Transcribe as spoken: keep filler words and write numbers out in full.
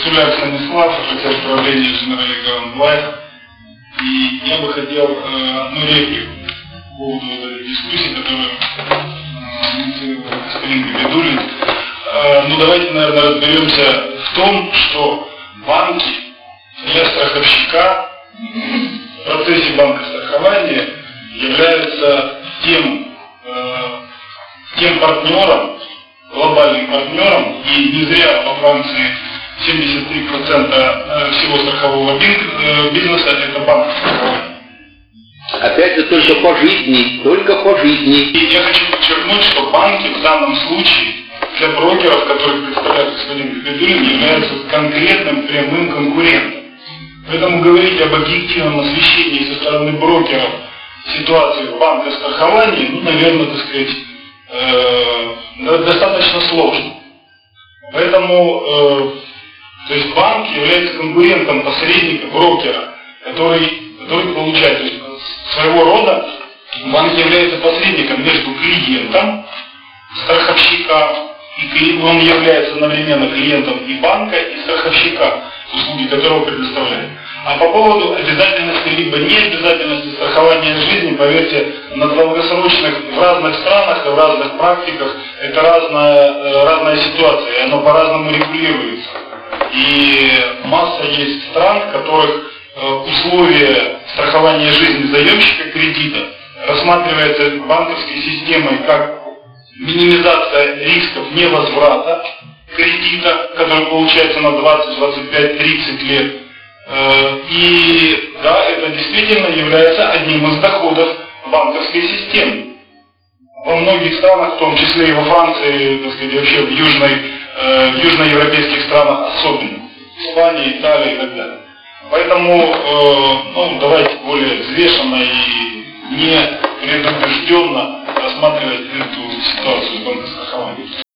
Суляк Станислав, офицер управления General Economic Life. И я бы хотел э, одну реплику по поводу этой дискуссии, которую инициировал господин Габидуллин. Э, ну давайте, наверное, разберемся в том, что банки для страховщика в процессе банкострахования являются тем, э, тем партнером, глобальным партнером, и не зря во Франции семьдесят три процента всего страхового бизнеса это банк страхования. Опять же, только по жизни, только по жизни. И я хочу подчеркнуть, что банки в данном случае для брокеров, которых представляет господин Габидуллин, являются конкретным прямым конкурентом. Поэтому говорить об объективном освещении со стороны брокеров ситуации в банкостраховании, ну, наверное, так сказать, э, достаточно сложно. Поэтому э, то есть банк является конкурентом посредника, брокера, который, который получает, то есть своего рода банк является посредником между клиентом, страховщика, и он является одновременно клиентом и банка, и страховщика, услуги которого предоставляет. А по поводу обязательности либо необязательности страхования жизни, поверьте, на долгосрочных, в разных странах и в разных практиках это разная, разная ситуация, и оно по-разному регулируется. И масса есть стран, в которых условия страхования жизни заемщика кредита рассматривается банковской системой как минимизация рисков невозврата кредита, который получается на двадцать, двадцать пять, тридцать лет. И да, это действительно является одним из доходов банковской системы. Во многих странах, в том числе и во Франции, так сказать, вообще в, южной, э, в южноевропейских странах особенно, Испании, Италии и так далее. Поэтому э, ну, давайте более взвешенно и не предубежденно рассматривать эту ситуацию банкострахования.